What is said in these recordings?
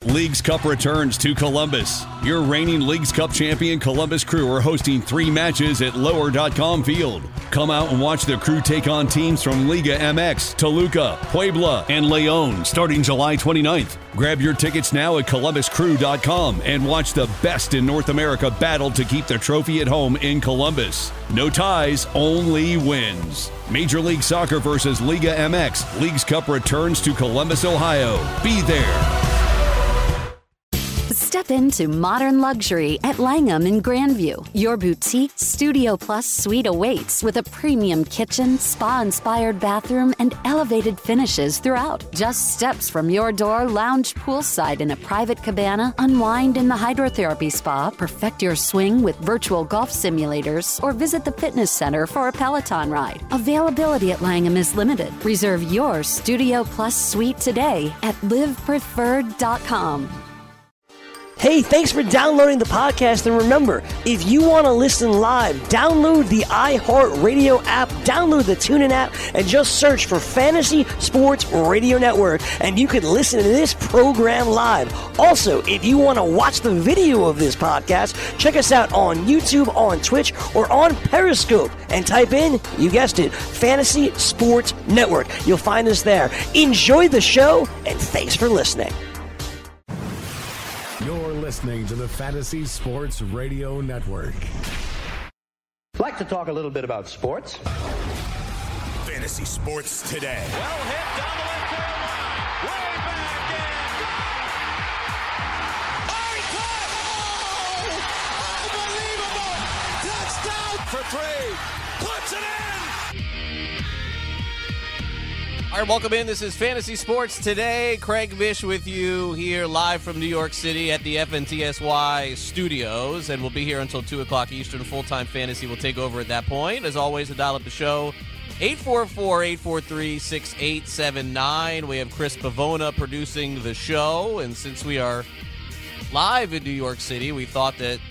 Leagues Cup returns to Columbus. Your reigning Leagues Cup champion Columbus Crew are hosting 3 matches at Lower.com Field. Come out and watch the Crew take on teams from Liga MX, Toluca, Puebla, and León starting July 29th. Grab your tickets now at ColumbusCrew.com and watch the best in North America battle to keep the trophy at home in Columbus. No ties, only wins. Major League Soccer versus Liga MX. Leagues Cup returns to Columbus, Ohio. Be there. Step into modern luxury at Langham in Grandview. Your boutique Studio Plus suite awaits with a premium kitchen, spa-inspired bathroom, and elevated finishes throughout. Just steps from your door, lounge poolside in a private cabana, unwind in the hydrotherapy spa, perfect your swing with virtual golf simulators, or visit the fitness center for a Peloton ride. Availability at Langham is limited. Reserve your Studio Plus suite today at livepreferred.com. Hey, thanks for downloading the podcast. And remember, if you want to listen live, download the iHeartRadio app, download the TuneIn app, and just search for Fantasy Sports Radio Network, and you can listen to this program live. Also, if you want to watch the video of this podcast, check us out on YouTube, on Twitch, or on Periscope, and type in, you guessed it, Fantasy Sports Network. You'll find us there. Enjoy the show, and thanks for listening. You're listening to the Fantasy Sports Radio Network. I'd like to talk a little bit about sports. Fantasy Sports Today. Well hit down the left field line. Way back in. Oh, he caught it! Oh, unbelievable! Touchdown for 3. Puts it in! All right, welcome in. This is Fantasy Sports Today. Craig Mish with you here live from New York City at the FNTSY studios, and we'll be here until 2 o'clock Eastern. Full-time fantasy will take over at that point. As always, to dial up the show, 844-843-6879. We have Chris Pavona producing the show, and since we are live in New York City, we thought that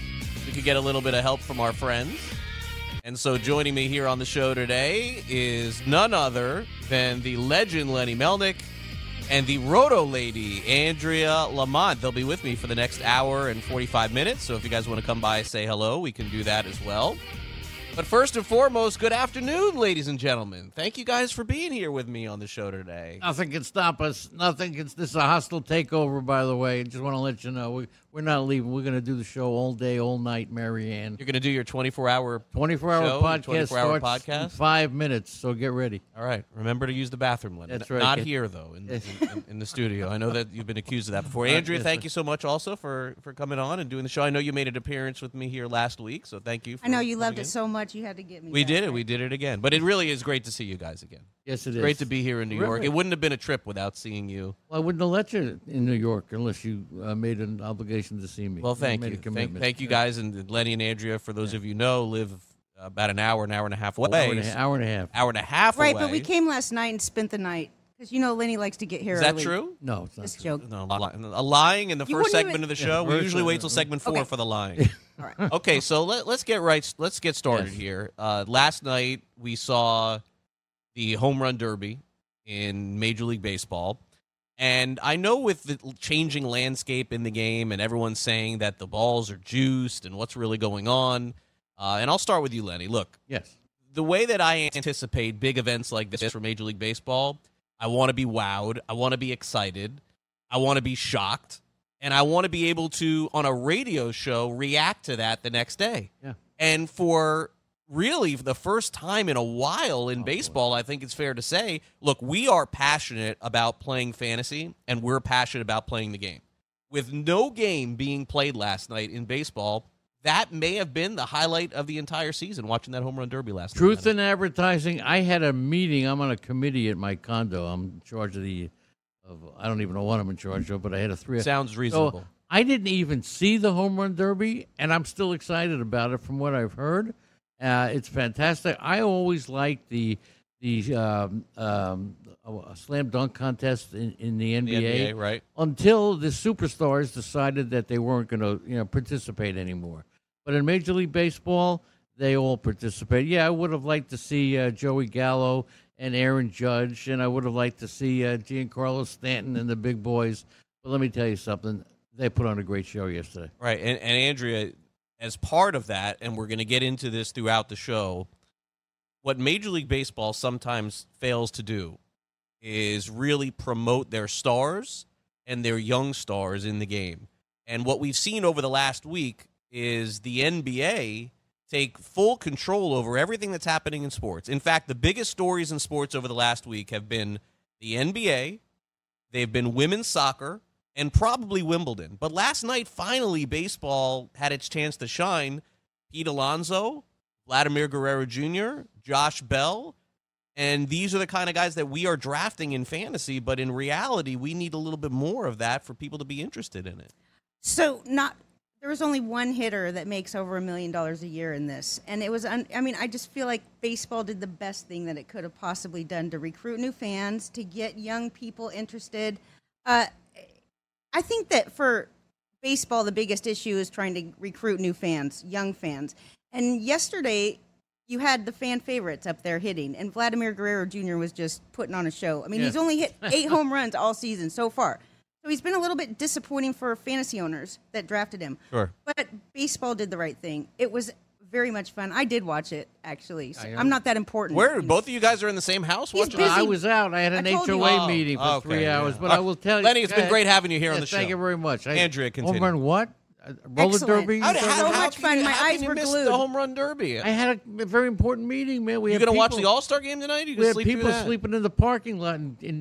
we could get a little bit of help from our friends. And so joining me here on the show today is none other than the legend Lenny Melnick and the Roto Lady, Andrea Lamont. They'll be with me for the next hour and 45 minutes. So if you guys want to come by and say hello, we can do that as well. But first and foremost, good afternoon, ladies and gentlemen. Thank you guys for being here with me on the show today. Nothing can stop us. This is a hostile takeover, by the way. Just want to let you know, we're not leaving. We're going to do the show all day, all night, Marianne. You're going to do your 24-hour podcast. 24-hour starts podcast? in 5 minutes, so get ready. All right. Remember to use the bathroom, Lenny. That's right. Not here, though, in the studio. I know that you've been accused of that before. Andrea, thank you so much also for coming on and doing the show. I know you made an appearance with me here last week, so thank you. I know you loved it so much you had to get me. We did it. We did it again. But it really is great to see you guys again. Yes, it is. Great to be here in New York. It wouldn't have been a trip without seeing you. Well, I wouldn't have let you in New York unless you made an obligation to see me. Well, thank you. Thank you guys. And Lenny and Andrea, for those of you who know, live about an hour and a half away. Hour and a half right, away. But we came last night and spent the night. Because, Lenny likes to get here early. Is that true? No, it's not. Just a joke. No, lying in the first segment of the show. We usually wait till segment 4 for the lying. All right. Okay, so let's get started here. Last night we saw the home run derby in Major League Baseball. And I know with the changing landscape in the game and everyone saying that the balls are juiced and what's really going on, and I'll start with you, Lenny. Look, yes, the way that I anticipate big events like this for Major League Baseball, I want to be wowed, I want to be excited, I want to be shocked, and I want to be able to, on a radio show, react to that the next day. Yeah. And for really the first time in a while in baseball, I think it's fair to say, look, we are passionate about playing fantasy, and we're passionate about playing the game. With no game being played last night in baseball, that may have been the highlight of the entire season, watching that home run derby last night. Truth in advertising. I had a meeting. I'm on a committee at my condo. I'm in charge of I don't even know what I'm in charge of, but I had a 3. Sounds reasonable. So I didn't even see the home run derby, and I'm still excited about it from what I've heard. It's fantastic. I always liked the slam dunk contest in the NBA, the NBA, right? Until the superstars decided that they weren't going to participate anymore. But in Major League Baseball, they all participate. Yeah, I would have liked to see Joey Gallo and Aaron Judge, and I would have liked to see Giancarlo Stanton and the big boys But let me tell you something. They put on a great show yesterday. Right, and Andrea, as part of that, and we're going to get into this throughout the show, what Major League Baseball sometimes fails to do is really promote their stars and their young stars in the game. And what we've seen over the last week is the NBA take full control over everything that's happening in sports. In fact, the biggest stories in sports over the last week have been the NBA, they've been women's soccer, and probably Wimbledon. But last night, finally, baseball had its chance to shine. Pete Alonso, Vladimir Guerrero Jr., Josh Bell, and these are the kind of guys that we are drafting in fantasy, but in reality, we need a little bit more of that for people to be interested in it. So there was only one hitter that makes over $1 million a year in this. And it was, I just feel like baseball did the best thing that it could have possibly done to recruit new fans, to get young people interested. I think that for baseball, the biggest issue is trying to recruit new fans, young fans. And yesterday, you had the fan favorites up there hitting, and Vladimir Guerrero Jr. was just putting on a show. I mean, He's only hit 8 home runs all season so far. So he's been a little bit disappointing for fantasy owners that drafted him. Sure. But baseball did the right thing. It was very much fun. I did watch it, actually. So I'm not that important. Where? Both of you guys are in the same house watching busy. I was out. I had an HOA meeting for 3 hours. But I will tell you. Lenny, it's been great having you here on the show. Thank you very much. Andrea, continue. Home run what? Roller Excellent. derby? So much fun. My eyes were glued. glued. The home run derby. I had a very important meeting, man. You going to watch the All-Star game tonight? You we had sleep people through that? sleeping in the parking lot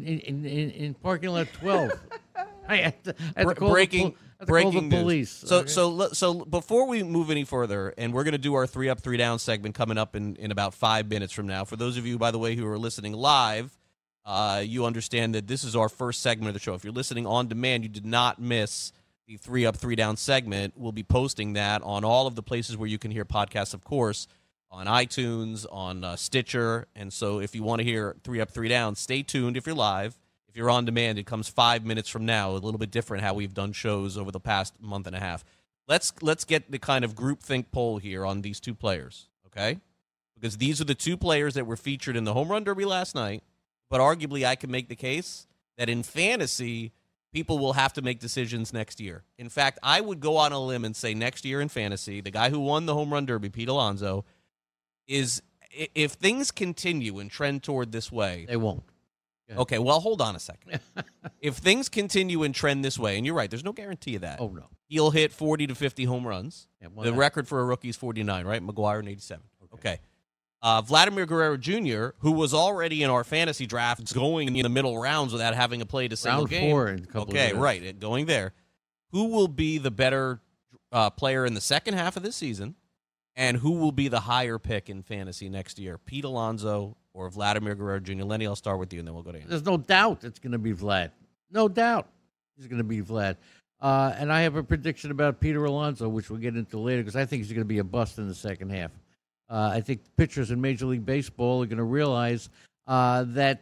in parking lot 12. I had to call breaking the police. News. So before we move any further, and we're going to do our 3 Up, 3 Down segment coming up in about 5 minutes from now. For those of you, by the way, who are listening live, you understand that this is our first segment of the show. If you're listening on demand, you did not miss the 3 Up, 3 Down segment. We'll be posting that on all of the places where you can hear podcasts, of course, on iTunes, on Stitcher. And so if you want to hear 3 Up, 3 Down, stay tuned if you're live. If you're on demand, it comes 5 minutes from now, a little bit different how we've done shows over the past month and a half. Let's get the kind of groupthink poll here on these two players, okay? Because these are the two players that were featured in the home run derby last night, but arguably I can make the case that in fantasy, people will have to make decisions next year. In fact, I would go on a limb and say next year in fantasy, the guy who won the home run derby, Pete Alonso, is, if things continue and trend toward this way. They won't. Okay, well, hold on a second. If things continue and trend this way, and you're right, there's no guarantee of that. Oh, no. He'll hit 40 to 50 home runs. Yeah, the record for a rookie is 49, right? McGuire in 87. Okay. Vladimir Guerrero Jr., who was already in our fantasy drafts going in the middle rounds without having to play a single game. Round 4 in a couple of years. Okay, right, going there. Who will be the better player in the second half of this season, and who will be the higher pick in fantasy next year? Pete Alonso or Vladimir Guerrero Jr.? Lenny, I'll start with you, and then we'll go to Andrew. There's no doubt it's going to be Vlad. No doubt he's going to be Vlad. And I have a prediction about Peter Alonso, which we'll get into later, because I think he's going to be a bust in the second half. I think pitchers in Major League Baseball are going to realize that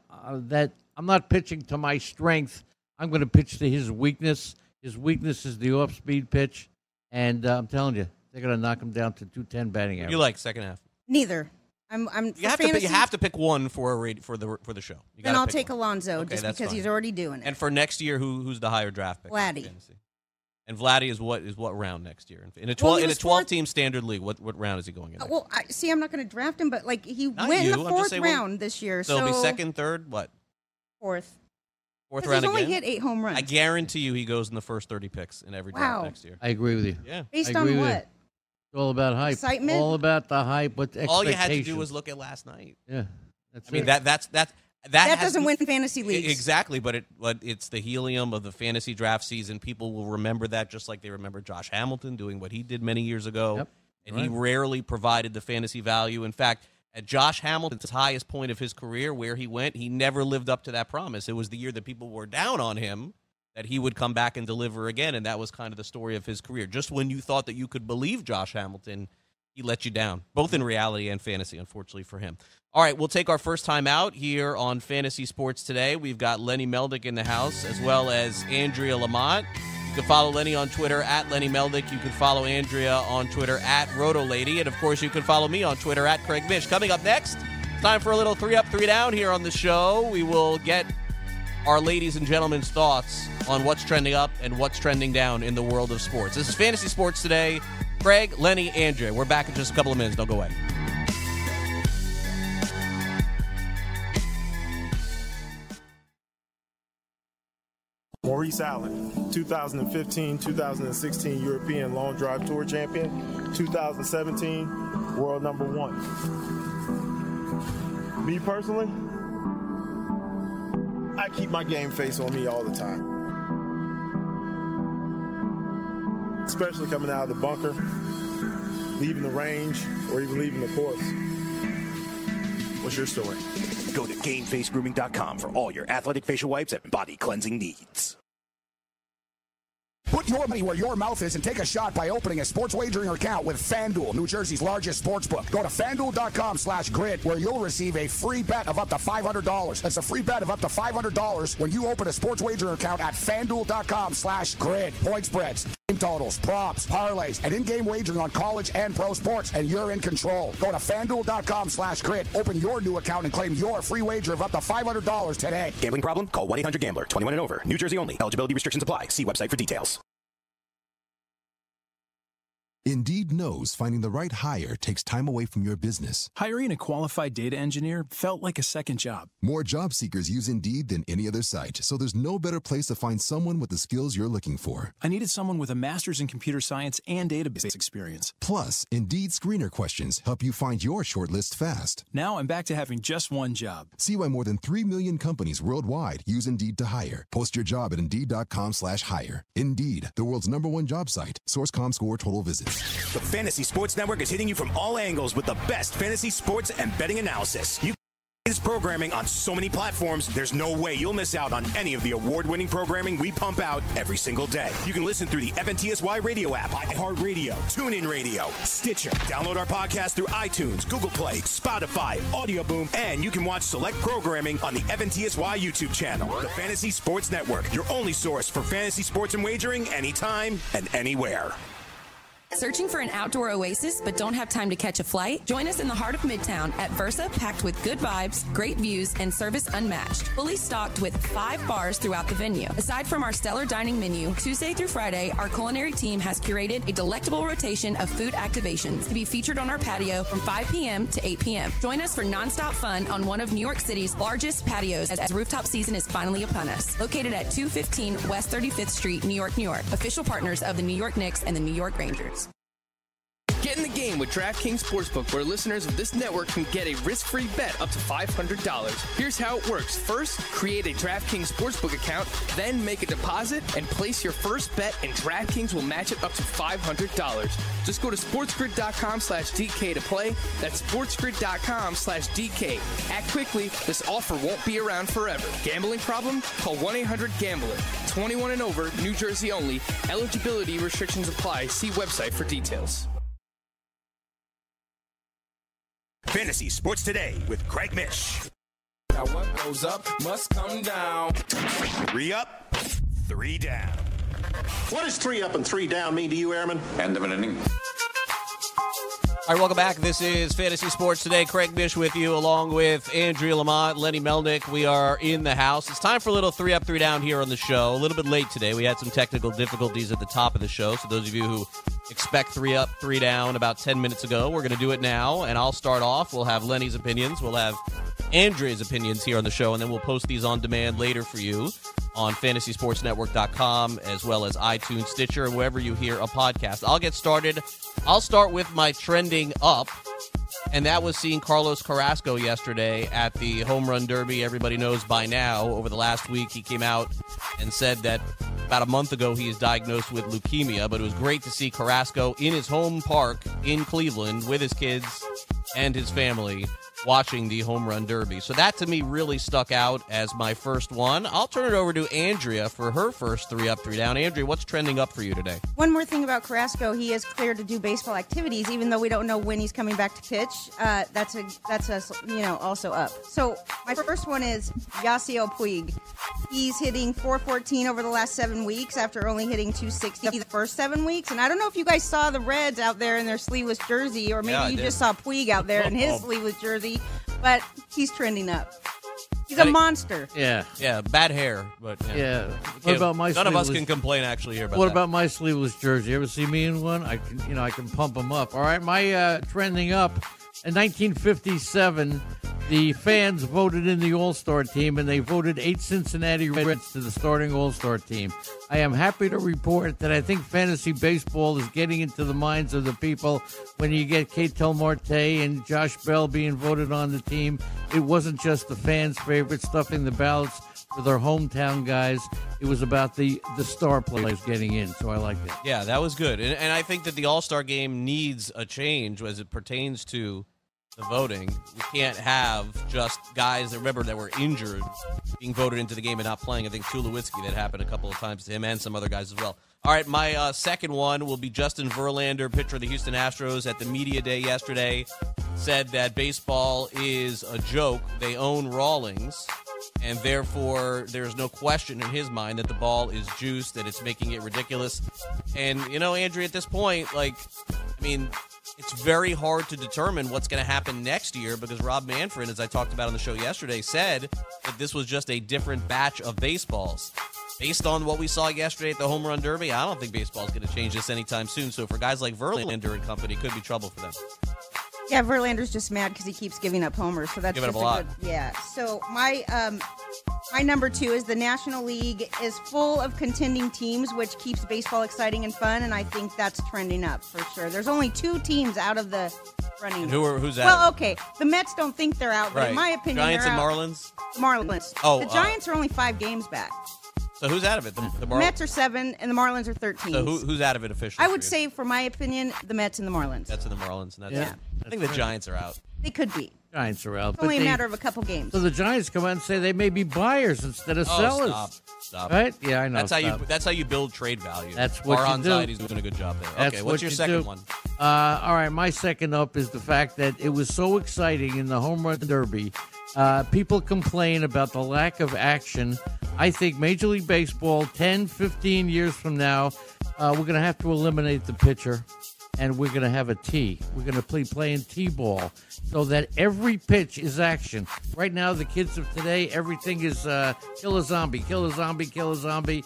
I'm not pitching to my strength. I'm going to pitch to his weakness. His weakness is the off-speed pitch, and I'm telling you, they're going to knock him down to 210 batting average. You like second half? Neither. You have to pick one for the show. Then I'll take Alonso, okay, just because fine. he's already doing it. And for next year, who's the higher draft pick? Vladdy. And Vladdy is what round next year? In a 12-team standard league, what round is he going in? Well, I'm not going to draft him, but he Not went in you. the I'm just 4th saying, round this year. So it'll be second, third, what? 4th. 4th round he's only again? hit 8 home runs. I guarantee you he goes in the first 30 picks in every draft next year. I agree with you. Yeah. Based on what? It's all about hype. Excitement? All about the hype. But all you had to do was look at last night. Yeah. That doesn't win fantasy leagues. Exactly, but it's the helium of the fantasy draft season. People will remember that just like they remember Josh Hamilton doing what he did many years ago. Yep. And he rarely provided the fantasy value. In fact, at Josh Hamilton's highest point of his career, where he went, he never lived up to that promise. It was the year that people were down on him that he would come back and deliver again, and that was kind of the story of his career. Just when you thought that you could believe Josh Hamilton, he let you down, both in reality and fantasy, unfortunately for him. All right, we'll take our first time out here on Fantasy Sports Today. We've got Lenny Meldick in the house, as well as Andrea Lamont. You can follow Lenny on Twitter at Lenny Meldick. You can follow Andrea on Twitter at RotoLady. And, of course, you can follow me on Twitter at Craig Mish. Coming up next, time for a little 3 Up, 3 Down here on the show. We will get our ladies and gentlemen's thoughts on what's trending up and what's trending down in the world of sports. This is Fantasy Sports Today. Craig, Lenny, Andrea. We're back in just a couple of minutes. Don't go away. Maurice Allen, 2015-2016 European Long Drive Tour champion, 2017 world number 1. Me personally, I keep my game face on me all the time. Especially coming out of the bunker, leaving the range, or even leaving the course. What's your story? Go to GameFaceGrooming.com for all your athletic facial wipes and body cleansing needs. Put your money where your mouth is and take a shot by opening a sports wagering account with FanDuel, New Jersey's largest sports book. Go to FanDuel.com/grid where you'll receive a free bet of up to $500. That's a free bet of up to $500 when you open a sports wagering account at FanDuel.com/grid. Point spreads, game totals, props, parlays, and in-game wagering on college and pro sports, and you're in control. Go to FanDuel.com/grid. Open your new account and claim your free wager of up to $500 today. Gambling problem? Call 1-800-GAMBLER. 21 and over. New Jersey only. Eligibility restrictions apply. See website for details. Indeed knows finding the right hire takes time away from your business. Hiring a qualified data engineer felt like a second job. More job seekers use Indeed than any other site, so there's no better place to find someone with the skills you're looking for. I needed someone with a master's in computer science and database experience. Plus, Indeed screener questions help you find your shortlist fast. Now I'm back to having just one job. See why more than 3 million companies worldwide use Indeed to hire. Post your job at Indeed.com/hire. Indeed, the world's #1 job site. Source ComScore total visits. The Fantasy Sports Network is hitting you from all angles with the best fantasy sports and betting analysis. You is programming on so many platforms, there's no way you'll miss out on any of the award-winning programming we pump out every single day. You can listen through the FNTSY radio app, iHeartRadio, TuneIn Radio, Stitcher. Download our podcast through iTunes, Google Play, Spotify, Audio Boom, and you can watch select programming on the FNTSY YouTube channel. The Fantasy Sports Network, your only source for fantasy sports and wagering anytime and anywhere. Searching for an outdoor oasis but don't have time to catch a flight? Join us in the heart of Midtown at Versa, packed with good vibes, great views, and service unmatched. Fully stocked with 5 bars throughout the venue. Aside from our stellar dining menu, Tuesday through Friday, our culinary team has curated a delectable rotation of food activations to be featured on our patio from 5 p.m. to 8 p.m. Join us for nonstop fun on one of New York City's largest patios as rooftop season is finally upon us. Located at 215 West 35th Street, New York, New York. Official partners of the New York Knicks and the New York Rangers. Get in the game with DraftKings Sportsbook, where listeners of this network can get a risk-free bet up to $500. Here's how it works. First, create a DraftKings Sportsbook account, then make a deposit and place your first bet, and DraftKings will match it up to $500. Just go to sportsgrid.com/DK to play. That's sportsgrid.com/DK. Act quickly. This offer won't be around forever. Gambling problem? Call 1-800-GAMBLER. 21 and over, New Jersey only. Eligibility restrictions apply. See website for details. Fantasy Sports Today with Craig Mish. Now what goes up must come down. 3 up, 3 down. What does 3 up and 3 down mean to you, Airman? End of an inning. All right, welcome back. This is Fantasy Sports Today. Craig Mish with you, along with Andrea Lamont, Lenny Melnick. We are in the house. It's time for a little 3 up, 3 down here on the show. A little bit late today. We had some technical difficulties at the top of the show. So those of you who expect 3 up, 3 down about 10 minutes ago, we're going to do it now. And I'll start off. We'll have Lenny's opinions. We'll have Andrea's opinions here on the show. And then we'll post these on demand later for you on FantasySportsNetwork.com, as well as iTunes, Stitcher, and wherever you hear a podcast. I'll get started. I'll start with my trending up, and that was seeing Carlos Carrasco yesterday at the Home Run Derby. Everybody knows by now, over the last week, he came out and said that about a month ago he is diagnosed with leukemia, but it was great to see Carrasco in his home park in Cleveland with his kids and his family watching the Home Run Derby. So that, to me, really stuck out as my first one. I'll turn it over to Andrea for her first 3 up, 3 down. Andrea, what's trending up for you today? One more thing about Carrasco. He is cleared to do baseball activities, even though we don't know when he's coming back to pitch. That's also up. So my first one is Yasiel Puig. He's hitting .414 over the last 7 weeks after only hitting .260 the first 7 weeks. And I don't know if you guys saw the Reds out there in their sleeveless jersey, or maybe you just saw Puig out there in his sleeveless jersey, but he's trending up. He's a monster. Yeah. Yeah, bad hair, but Yeah. What about my None of us sleeveless- can complain actually here about What that. about my sleeveless jersey? You ever see me in one? I can pump them up. All right, my trending up. In 1957, the fans voted in the All-Star team, and they voted 8 Cincinnati Reds to the starting All-Star team. I am happy to report that I think fantasy baseball is getting into the minds of the people when you get Ketel Marte and Josh Bell being voted on the team. It wasn't just the fans' favorite stuffing the ballots for their hometown guys. It was about the star players getting in, so I like that. Yeah, that was good. And I think that the All-Star game needs a change as it pertains to the voting. We can't have just guys that were injured being voted into the game and not playing. I think Tulowitzki, that happened a couple of times to him and some other guys as well. All right, my second one will be Justin Verlander, pitcher of the Houston Astros, at the media day yesterday, said that baseball is a joke. They own Rawlings, and therefore there's no question in his mind that the ball is juiced, that it's making it ridiculous. And, Andrea, at this point, it's very hard to determine what's going to happen next year because Rob Manfred, as I talked about on the show yesterday, said that this was just a different batch of baseballs. Based on what we saw yesterday at the Home Run Derby, I don't think baseball is going to change this anytime soon. So for guys like Verlander and company, it could be trouble for them. Yeah, Verlander's just mad because he keeps giving up homers, so that's Giving just up a lot. good. Yeah. So my number 2 is the National League is full of contending teams, which keeps baseball exciting and fun, and I think that's trending up for sure. There's only 2 teams out of the running. And who's that? Well, okay, the Mets don't think they're out, but in my opinion, Giants they're and out. Marlins. The Marlins. Oh, the Giants are only 5 games back. So who's out of it? The Marlins. Mets are 7, and the Marlins are 13. So who's out of it officially? I would say, for my opinion, the Mets and the Marlins. That's in the Marlins. And that's Yeah. it. I think the Giants are out. They could be. Giants are out. It's only a matter of a couple games. So the Giants come out and say they may be buyers instead of sellers. Stop. Right? Yeah, I know. That's how you build trade value. That's what you do. Anxiety's doing a good job there. That's Okay, what what's your you second do. one? All right, my second up is the fact that it was so exciting in the Home Run Derby. People complain about the lack of action. I think Major League Baseball, 10, 15 years from now, we're going to have to eliminate the pitcher, and we're going to have a tee. We're going to playing T-ball so that every pitch is action. Right now, the kids of today, everything is kill a zombie, kill a zombie, kill a zombie.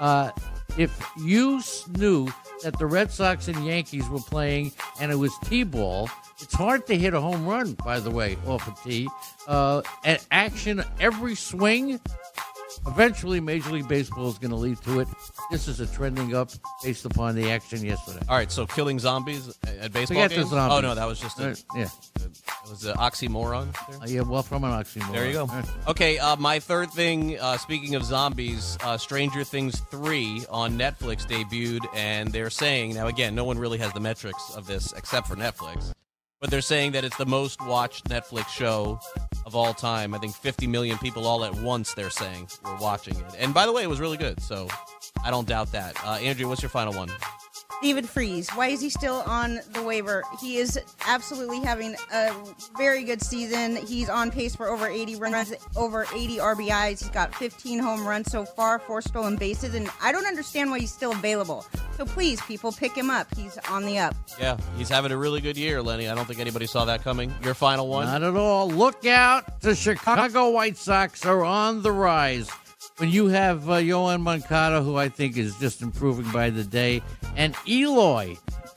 If you knew that the Red Sox and Yankees were playing and it was T-ball, it's hard to hit a home run, by the way, off a tee. At action, every swing, eventually Major League Baseball is going to lead to it. This is a trending up based upon the action yesterday. All right, so killing zombies at baseball Forget games? the zombies. Oh, no, that was just it was an oxymoron there? Yeah, well, from an oxymoron. There you go. Okay, my third thing, speaking of zombies, Stranger Things 3 on Netflix debuted, and they're saying, now again, no one really has the metrics of this except for Netflix, but they're saying that it's the most watched Netflix show of all time. I think 50 million people all at once, they're saying, were watching it. And by the way, it was really good, so I don't doubt that. Andrea, what's your final one? David Freese. Why is he still on the waiver? He is absolutely having a very good season. He's on pace for over 80 runs, over 80 RBIs. He's got 15 home runs so far, 4 stolen bases, and I don't understand why he's still available. So please, people, pick him up. He's on the up. Yeah, he's having a really good year, Lenny. I don't think anybody saw that coming. Your final one? Not at all. Look out. The Chicago White Sox are on the rise. When you have Yohan Moncada, who I think is just improving by the day, and Eloy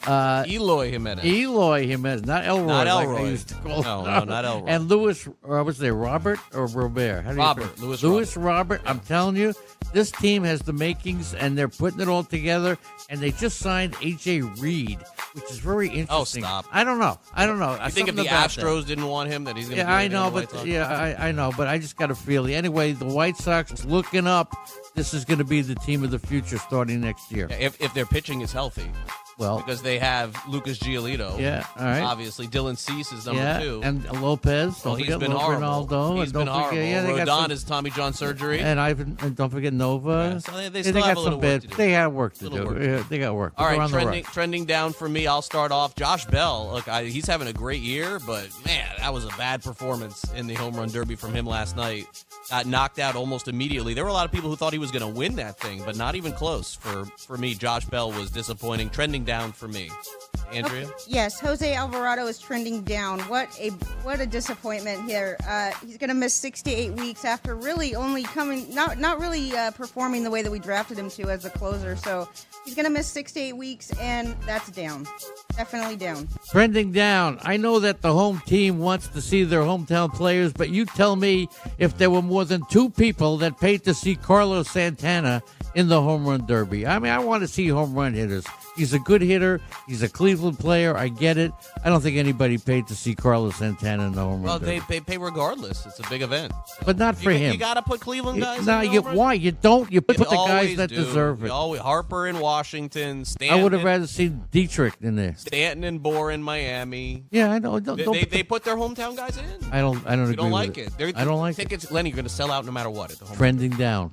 Jimenez, not Elroy. Not like Elroy. I used to call No, him. not Elroy. And Lewis, was they Robert or Robert? How do you Robert, pronounce- Louis Robert. I'm telling you, this team has the makings, and they're putting it all together. And they just signed A.J. Reed, which is very interesting. Oh, stop. I don't know. You think if the Astros didn't want him, that he's going to I know, but I know, but I just got a feeling. Anyway, the White Sox looking up. This is going to be the team of the future starting next year. If their pitching is healthy. Well, because they have Lucas Giolito. Yeah, all right. Obviously, Dylan Cease is number 2. And Lopez. Well, he's been horrible. Ronaldo. He's been horrible. They got Rodon is Tommy John surgery. And don't forget Nova. Yeah, so they still have got a little some work bad. to do. They got work to Little do. work. Yeah, they got work. All They're right, on the right. trending down for me. I'll start off. Josh Bell. Look, he's having a great year, but man, that was a bad performance in the home run derby from him last night. Got knocked out almost immediately. There were a lot of people who thought he was going to win that thing, but not even close. For me, Josh Bell was disappointing. Trending down for me. Andrea? Yes, Jose Alvarado is trending down. What a disappointment here. He's going to miss 6 to 8 weeks after really only not really performing the way that we drafted him to as a closer. So he's going to miss 6 to 8 weeks, and that's down. Definitely down. Trending down. I know that the home team wants to see their hometown players, but you tell me if there were more than 2 people that paid to see Carlos Santana in the home run derby. I mean, I want to see home run hitters. He's a good hitter. He's a Cleveland player. I get it. I don't think anybody paid to see Carlos Santana in the home run derby. Well, they pay regardless. It's a big event. So. But not for him. You got to put Cleveland guys No, why? You don't. You put the guys that deserve it. Harper in Washington. Stanton. I would have rather seen Dietrich in there. Stanton and Bohr in Miami. Yeah, I know. They put their hometown guys in. I don't agree You don't like with it. I don't like tickets, Lenny, you're going to sell out no matter what at the home. Trending down.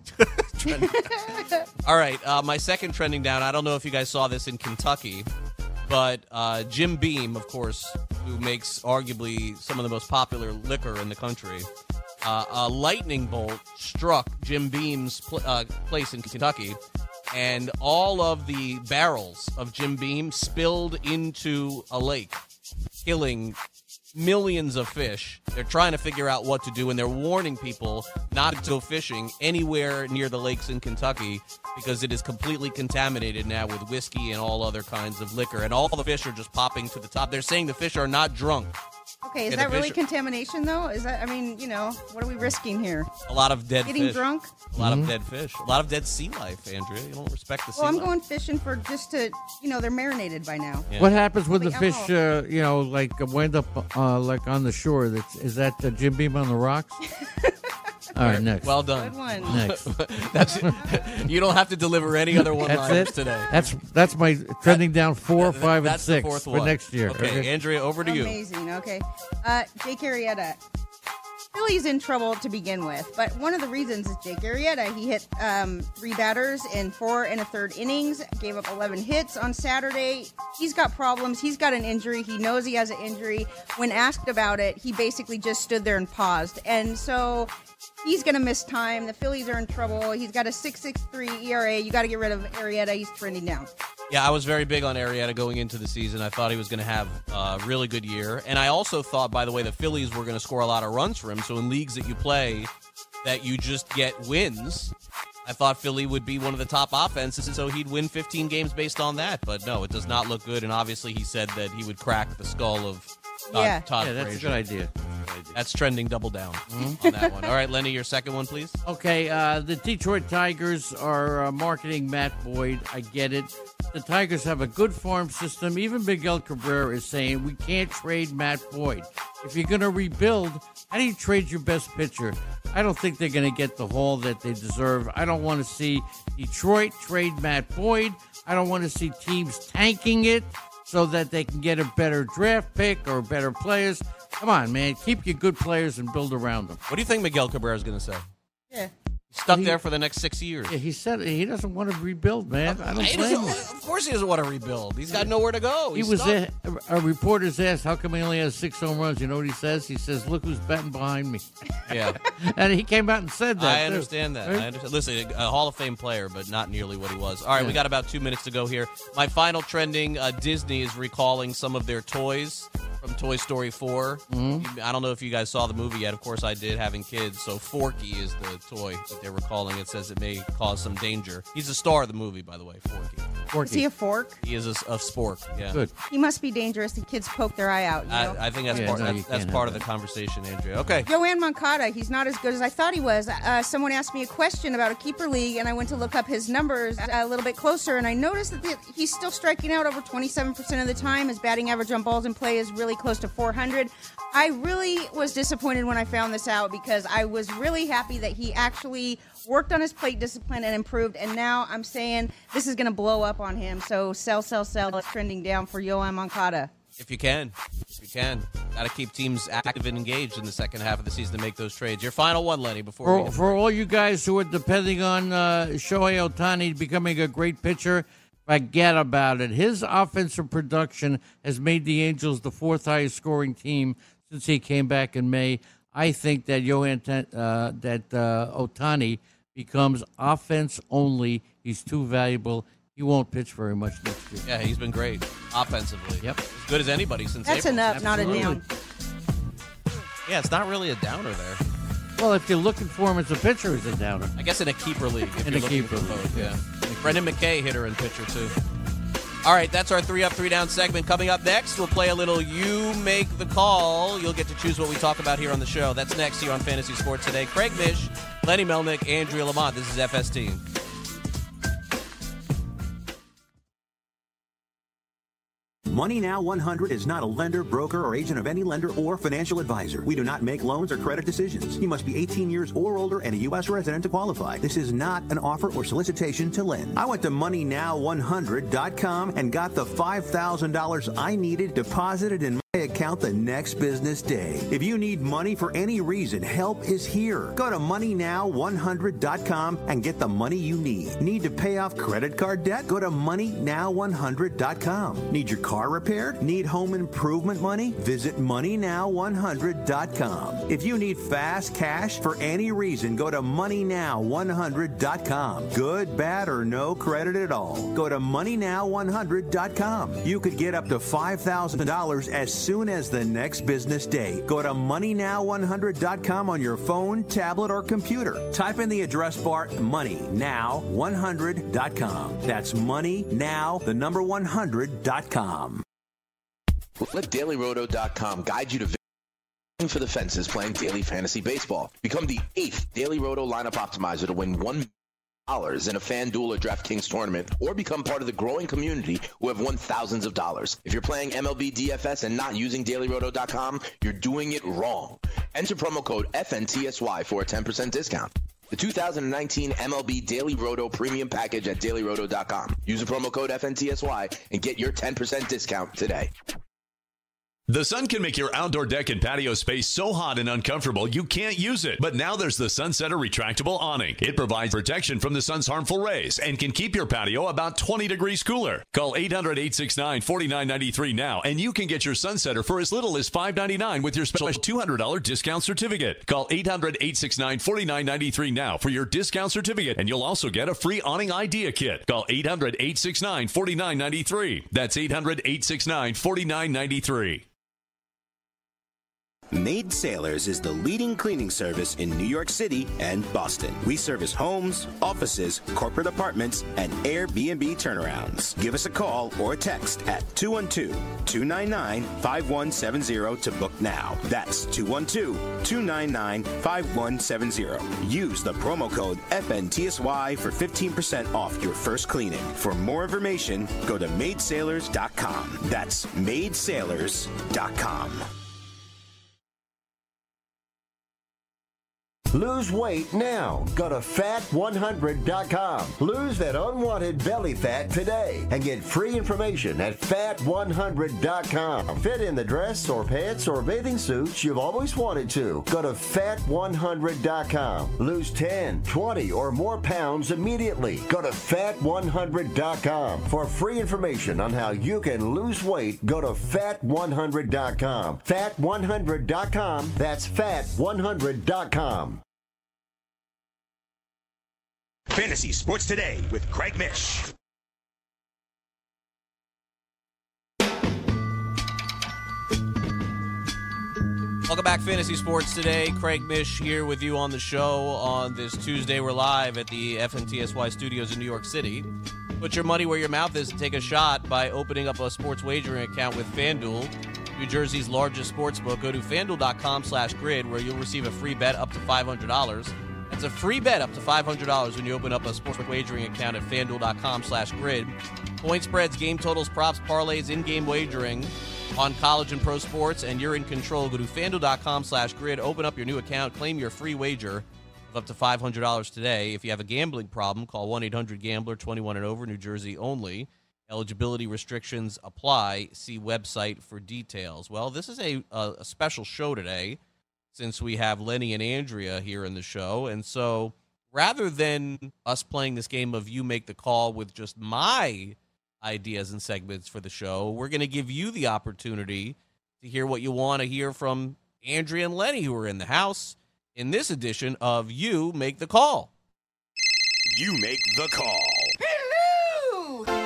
All right, my second trending down, I don't know if you guys saw this in Kentucky, but Jim Beam, of course, who makes arguably some of the most popular liquor in the country, a lightning bolt struck Jim Beam's place in Kentucky, and all of the barrels of Jim Beam spilled into a lake, killing millions of fish. They're trying to figure out what to do, and they're warning people not to go fishing anywhere near the lakes in Kentucky because it is completely contaminated now with whiskey and all other kinds of liquor, and all the fish are just popping to the top. They're saying the fish are not drunk. Okay, is that really contamination, though? Is that? I mean, what are we risking here? A lot of dead Getting fish. drunk? A lot of dead fish. A lot of dead sea life, Andrea. You don't respect the sea Well, I'm life. going fishing for just to, they're marinated by now. Yeah. What happens when the Like fish, wind up like on the shore? Is that Jim Beam on the rocks? All right, next. Well done. Good one. Next. That's it. You don't have to deliver any other one-liners today. That's my trending down 4, 5, and That's the 6 fourth for one. next year. Okay, Andrea, over to you. Amazing. Okay. Jake Arrieta. Philly's in trouble to begin with, but one of the reasons is Jake Arrieta. He hit 3 batters in 4 1/3 innings, gave up 11 hits on Saturday. He's got problems. He's got an injury. He knows he has an injury. When asked about it, he basically just stood there and paused. And so he's going to miss time. The Phillies are in trouble. He's got a 6.63 ERA. You got to get rid of Arrieta. He's trending down. Yeah, I was very big on Arrieta going into the season. I thought he was going to have a really good year. And I also thought, by the way, the Phillies were going to score a lot of runs for him. So in leagues that you play that you just get wins, I thought Philly would be one of the top offenses, and so he'd win 15 games based on that. But no, it does not look good. And obviously he said that he would crack the skull of Todd Yeah, that's a Frazier. good idea. That's trending double down on that one. All right, Lenny, your second one, please. Okay, the Detroit Tigers are marketing Matt Boyd. I get it. The Tigers have a good farm system. Even Miguel Cabrera is saying we can't trade Matt Boyd. If you're going to rebuild, how do you trade your best pitcher? I don't think they're going to get the haul that they deserve. I don't want to see Detroit trade Matt Boyd. I don't want to see teams tanking it so that they can get a better draft pick or better players. Come on, man. Keep your good players and build around them. What do you think Miguel Cabrera is going to say? Yeah. Stuck there for the next 6 years. Yeah, he said he doesn't want to rebuild, man. I don't blame him. Of course he doesn't want to rebuild. He's got nowhere to go. He was there. A reporter's asked, how come he only has 6 home runs? You know what he says? He says, look who's batting behind me. Yeah. And he came out and said that. I understand that. I understand. Listen, a Hall of Fame player, but not nearly what he was. All right, we got about 2 minutes to go here. My final trending, Disney is recalling some of their toys from Toy Story 4. Mm-hmm. I don't know if you guys saw the movie yet. Of course I did, having kids. So Forky is the toy that they're recalling. It says it may cause some danger. He's the star of the movie, by the way, Forky. Is he a fork? He is a spork, yeah. Good. He must be dangerous. The kids poke their eye out. You know? I think that's that's part of the conversation, Andrea. Okay. Yohan Moncada, he's not as good as I thought he was. Someone asked me a question about a keeper league, and I went to look up his numbers a little bit closer, and I noticed that he's still striking out over 27% of the time. His batting average on balls in play is really close to 400. I really was disappointed when I found this out because I was really happy that he actually worked on his plate discipline and improved, and now I'm saying this is going to blow up on him. So sell. It's trending down for Yohan Moncada. If you can. Got to keep teams active and engaged in the second half of the season to make those trades. Your final one, Lenny, before For all you guys who are depending on Shohei Ohtani becoming a great pitcher, forget about it. His offensive production has made the Angels the 4th highest scoring team since he came back in May. I think that Ohtani becomes offense only. He's too valuable. He he won't pitch very much next year. Yeah, he's been great offensively. Yep. As good as anybody since That's April. enough, not a down. Yeah, it's not really a downer there. Well, if you're looking for him as a pitcher, he's a downer. I guess in a keeper league. If In you're a looking keeper for league, both, yeah. Brendan McKay, hitter and pitcher, too. All right, that's our 3 Up, 3 Down segment. Coming up next, we'll play a little You Make the Call. You'll get to choose what we talk about here on the show. That's next here on Fantasy Sports Today. Craig Mish, Lenny Melnick, Andrea Lamont. This is FST. Money Now 100 is not a lender, broker, or agent of any lender or financial advisor. We do not make loans or credit decisions. You must be 18 years or older and a U.S. resident to qualify. This is not an offer or solicitation to lend. I went to MoneyNow100.com and got the $5,000 I needed deposited in my account the next business day. If you need money for any reason, help is here. Go to MoneyNow100.com and get the money you need. Need to pay off credit card debt? Go to MoneyNow100.com. Need your car repaired? Need home improvement money? Visit MoneyNow100.com. If you need fast cash for any reason, go to MoneyNow100.com. Good, bad, or no credit at all. Go to MoneyNow100.com. You could get up to $5,000 as soon as the next business day. Go to MoneyNow100.com on your phone, tablet, or computer. Type in the address bar MoneyNow100.com. That's MoneyNow100.com. Let DailyRoto.com guide you to for the fences playing daily fantasy baseball. Become the 8th Daily Roto lineup optimizer to win $1 in a FanDuel or DraftKings tournament, or become part of the growing community who have won thousands of dollars. If you're playing MLB DFS and not using DailyRoto.com, you're doing it wrong. Enter promo code FNTSY for a 10% discount. The 2019 MLB Daily Roto Premium Package at DailyRoto.com. Use the promo code FNTSY and get your 10% discount today. The sun can make your outdoor deck and patio space so hot and uncomfortable you can't use it. But now there's the Sunsetter Retractable Awning. It provides protection from the sun's harmful rays and can keep your patio about 20 degrees cooler. Call 800-869-4993 now, and you can get your Sunsetter for as little as $5.99 with your special $200 discount certificate. Call 800-869-4993 now for your discount certificate, and you'll also get a free awning idea kit. Call 800-869-4993. That's 800-869-4993. Maid Sailors is the leading cleaning service in New York City and Boston. We service homes, offices, corporate apartments, and Airbnb turnarounds. Give us a call or a text at 212-299-5170 to book now. That's 212-299-5170. Use the promo code FNTSY for 15% off your first cleaning. For more information, go to maidsailors.com. That's maidsailors.com. Lose weight now. Go to fat100.com. Lose that unwanted belly fat today and get free information at fat100.com. Fit in the dress or pants or bathing suits you've always wanted to. Go to fat100.com. Lose 10, 20, or more pounds immediately. Go to fat100.com. For free information on how you can lose weight, go to fat100.com. Fat100.com. That's fat100.com. Fantasy Sports Today with Craig Mish. Welcome back, Fantasy Sports Today. Craig Mish here with you on the show on this Tuesday. We're live at the FNTSY studios in New York City. Put your money where your mouth is and take a shot by opening up a sports wagering account with FanDuel, New Jersey's largest sportsbook. Go to FanDuel.com/grid where you'll receive a free bet up to $500. That's a free bet up to $500 when you open up a sports wagering account at FanDuel.com/grid. Point spreads, game totals, props, parlays, in-game wagering on college and pro sports, and you're in control. Go to FanDuel.com/grid, open up your new account, claim your free wager of up to $500 today. If you have a gambling problem, call 1-800-GAMBLER, 21 and over, New Jersey only. Eligibility restrictions apply. See website for details. Well, this is a special show today, since we have Lenny and Andrea here in the show. And so rather than us playing this game of You Make the Call with just my ideas and segments for the show, we're going to give you the opportunity to hear what you want to hear from Andrea and Lenny, who are in the house, in this edition of You Make the Call. You Make the Call. Hello!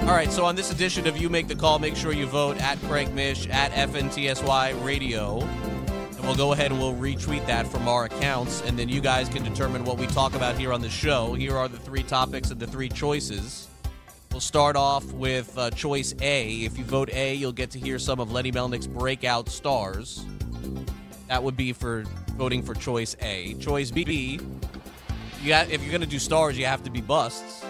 All right, so on this edition of You Make the Call, make sure you vote at Craig Mish, at FNTSY Radio. And we'll go ahead and we'll retweet that from our accounts, and then you guys can determine what we talk about here on the show. Here are the 3 topics and the 3 choices. We'll start off with choice A. If you vote A, you'll get to hear some of Lenny Melnick's breakout stars. That would be for voting for choice A. Choice B, if you're going to do stars, you have to be busts.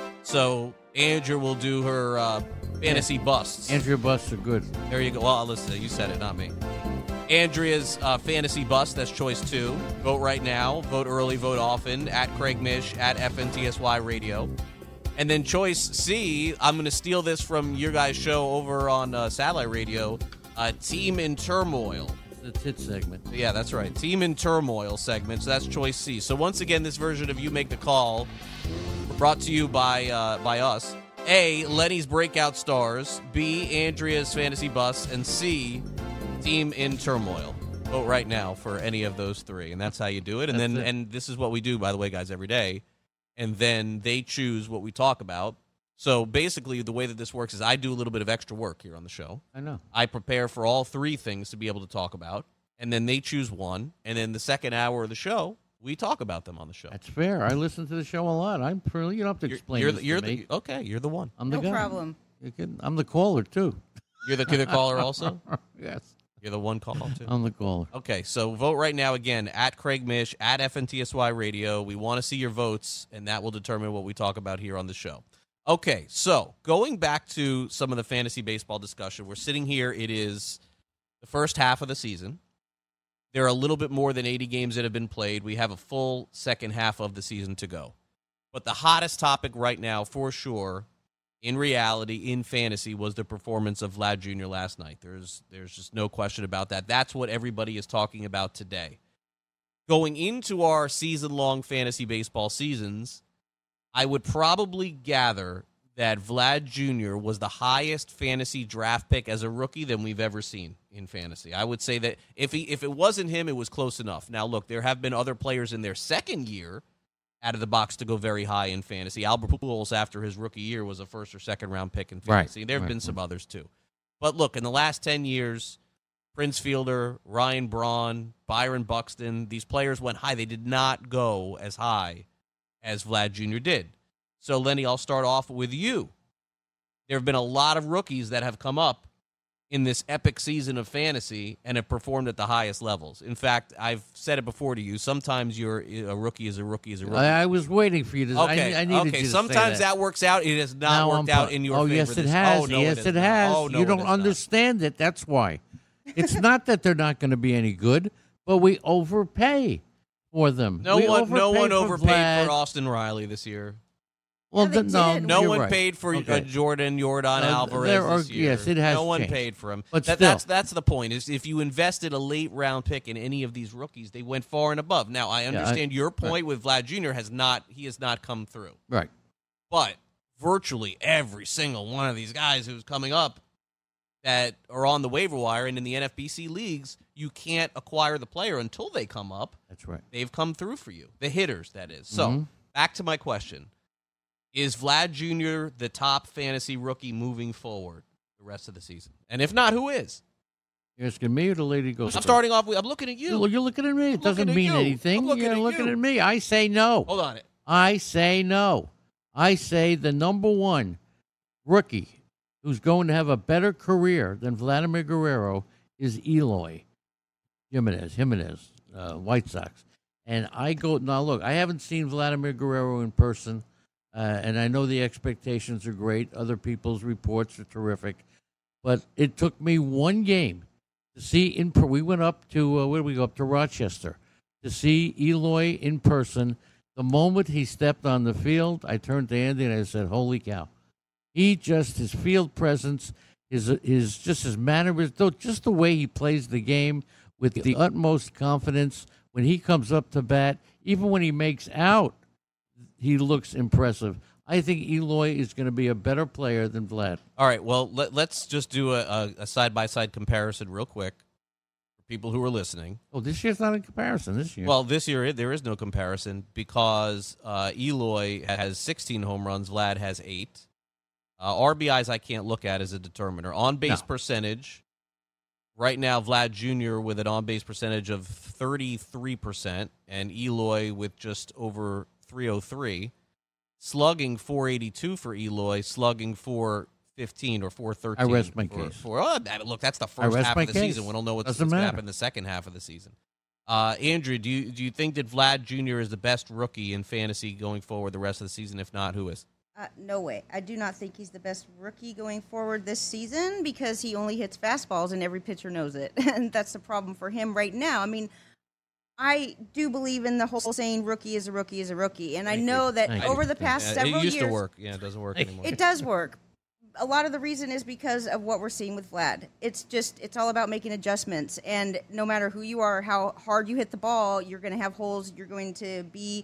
So Andrea will do her fantasy busts. Andrea busts are good. There you go. Well, listen, you said it, not me. Andrea's fantasy bust, that's choice 2. Vote right now. Vote early, vote often. At Craig Mish, at FNTSY Radio. And then choice C, I'm going to steal this from your guys' show over on Satellite Radio. Team in Turmoil. The tit segment. Yeah, that's right. Team in Turmoil segment. So that's choice C. So once again, this version of You Make the Call brought to you by us. A, Lenny's breakout stars. B, Andrea's fantasy bust. And C, Team in Turmoil. Vote right now for any of those 3. And that's how you do it. And and this is what we do, by the way, guys, every day. And then they choose what we talk about. So basically, the way that this works is I do a little bit of extra work here on the show. I know. I prepare for all 3 things to be able to talk about, and then they choose one, and then the second hour of the show, we talk about them on the show. That's fair. I listen to the show a lot. You don't have to explain this to me. Okay, you're the one. I'm the No guy. problem. I'm the caller, too. You're the caller also? Yes. You're the one call, too? I'm the caller. Okay, so vote right now again at Craig Mish, at FNTSY Radio. We want to see your votes, and that will determine what we talk about here on the show. Okay, so going back to some of the fantasy baseball discussion, we're sitting here. It is the first half of the season. There are a little bit more than 80 games that have been played. We have a full second half of the season to go. But the hottest topic right now, for sure, in reality, in fantasy, was the performance of Vlad Jr. last night. There's just no question about that. That's what everybody is talking about today. Going into our season-long fantasy baseball seasons, I would probably gather that Vlad Jr. was the highest fantasy draft pick as a rookie than we've ever seen in fantasy. I would say that if it wasn't him, it was close enough. Now, look, there have been other players in their second year out of the box to go very high in fantasy. Albert Pujols, after his rookie year, was a first or second round pick in fantasy. Right. There have been some others, too. But look, in the last 10 years, Prince Fielder, Ryan Braun, Byron Buxton, these players went high. They did not go as high as Vlad Jr. did. So, Lenny, I'll start off with you. There have been a lot of rookies that have come up in this epic season of fantasy and have performed at the highest levels. In fact, I've said it before to you. Sometimes a rookie is a rookie is a rookie. I was waiting for you to. Okay, I needed you to sometimes say that works out. It has not worked out in your favor. Yes, it has. Oh, no, yes, it has. Oh, no, you don't understand it. That's why. It's not that they're not going to be any good, but we overpay for them. No one overpaid Vlad. for Austin Riley this year. Well, no you're one right. paid for Okay. Jordan Alvarez this year. Yes, it has No one changed. paid for him. But still. That's the point. Is if you invested a late round pick in any of these rookies, they went far and above. Now I understand your point with Vlad Jr. has not come through. Right. But virtually every single one of these guys who's coming up that are on the waiver wire and in the NFBC leagues, you can't acquire the player until they come up. That's right. They've come through for you. The hitters, that is. So back to my question. Is Vlad Jr. the top fantasy rookie moving forward the rest of the season? And if not, who is? You're asking me or the lady goes? I'm starting off with, I'm looking at you. You're looking at me. It doesn't mean anything. You're looking at me. I say no. Hold on. I say no. I say the number one rookie who's going to have a better career than Vladimir Guerrero is Eloy Jimenez, White Sox. And I go, now look, I haven't seen Vladimir Guerrero in person. And I know the expectations are great. Other people's reports are terrific. But it took me one game to see we went up to, where did we go? Up to Rochester to see Eloy in person. The moment he stepped on the field, I turned to Andy and I said, holy cow. His field presence, his mannerisms, just the way he plays the game with the utmost confidence. When he comes up to bat, even when he makes out, he looks impressive. I think Eloy is going to be a better player than Vlad. All right, well, let's just do a side-by-side comparison real quick for people who are listening. Oh, this year's not a comparison this year. Well, this year there is no comparison because Eloy has 16 home runs, Vlad has 8. RBIs I can't look at as a determiner. On-base percentage, right now Vlad Jr. with an on-base percentage of 33% and Eloy with just over 303. Slugging 482 for Eloy, slugging 415 or 413. I rest my case. Look, that's the first half of the season. We don't know what's going to happen in the second half of the season. Andrew, do you think that Vlad Jr. is the best rookie in fantasy going forward the rest of the season? If not, who is? No way. I do not think he's the best rookie going forward this season because he only hits fastballs and every pitcher knows it. And that's the problem for him right now. I mean, I do believe in the whole saying rookie is a rookie is a rookie. And I know that over the past several years. It used to work. Yeah, it doesn't work anymore. It does work. A lot of the reason is because of what we're seeing with Vlad. It's all about making adjustments. And no matter who you are, how hard you hit the ball, you're going to have holes you're going to be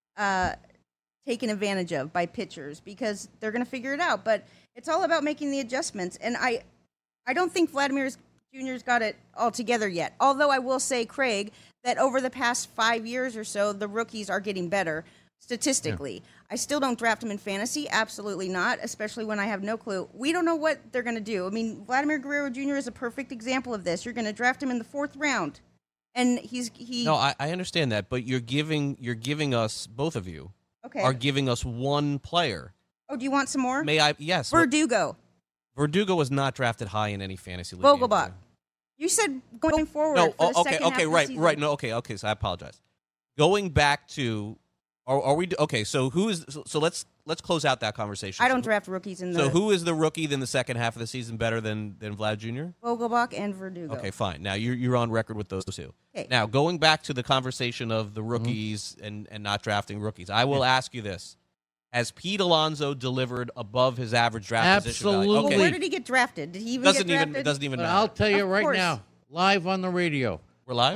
taken advantage of by pitchers because they're going to figure it out. But it's all about making the adjustments. And I don't think Vladimir Jr.'s got it all together yet. Although I will say, Craig, that over the past 5 years or so, the rookies are getting better statistically. Yeah. I still don't draft them in fantasy. Absolutely not, especially when I have no clue. We don't know what they're going to do. I mean, Vladimir Guerrero Jr. is a perfect example of this. You're going to draft him in the 4th round. And he. No, I understand that, but you're giving us, both of you, are giving us one player. Oh, do you want some more? May I? Yes. Verdugo. Verdugo was not drafted high in any fantasy league. Vogelbach. You said going forward. No, for the second half right. of the season. No, okay. So I apologize. Going back to, are we okay? So who is? So let's close out that conversation. I don't draft rookies in the. So who is the rookie in the second half of the season better than Vlad Jr.? Vogelbach and Verdugo. Okay, fine. Now you're on record with those two. Okay. Now going back to the conversation of the rookies and not drafting rookies, I will ask you this. Has Pete Alonso delivered above his average draft position value? Okay. Well, where did he get drafted? Did he even get drafted? It doesn't even matter. I'll tell you right now, live on the radio. We're live?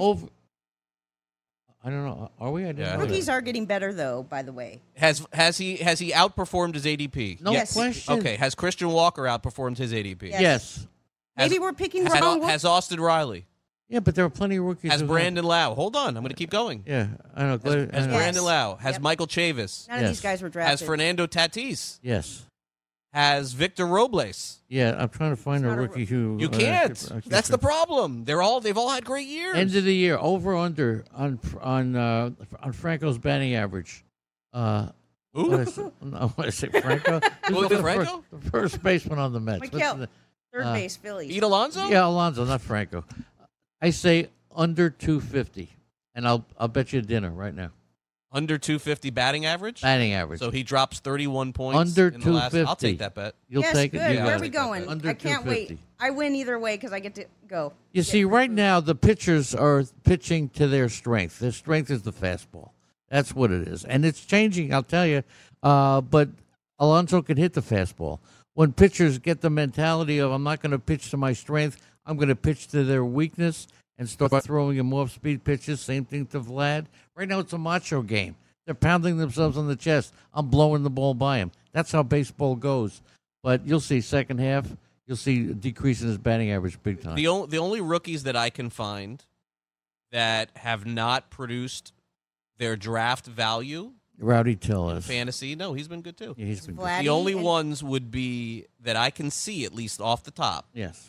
I don't know. Are we? Rookies are getting better, though, by the way. Has he outperformed his ADP? No question. Okay. Has Christian Walker outperformed his ADP? Yes. Maybe we're picking the wrong one. Has Austin Riley? Yeah, but there are plenty of rookies. Has Brandon Lau? Hold on. I'm going to keep going. Yeah, I know. Has Brandon Lau? Has Michael Chavis? None of these guys were drafted. Has Fernando Tatis? Yes. Has Victor Robles? Yeah, I'm trying to find a rookie who. You can't. That's the problem. They've all had great years. End of the year, over under on Franco's batting average. Who? I want to say Franco. Was it Franco? The first baseman on the Mets. Mikel, third base, Phillies. Pete Alonso? Yeah, Alonso, not Franco. I say under 250, and I'll bet you dinner right now. Under 250 batting average? Batting average. So he drops 31 points. Under in the last, 250. I'll take that bet. You'll take it. Good. You Where are we going? Under I can't wait. I win either way because I get to go. You see, right now the pitchers are pitching to their strength. Their strength is the fastball. That's what it is, and it's changing. I'll tell you. But Alonso can hit the fastball. When pitchers get the mentality of I'm not going to pitch to my strength, I'm going to pitch to their weakness and start throwing him off-speed pitches. Same thing to Vlad. Right now it's a macho game. They're pounding themselves on the chest. I'm blowing the ball by him. That's how baseball goes. But you'll see second half, you'll see a decrease in his batting average big time. The only rookies that I can find that have not produced their draft value. Rowdy Tellez. Fantasy. No, he's been good too. Yeah, he's been good. The only ones would be that I can see, at least off the top. Yes.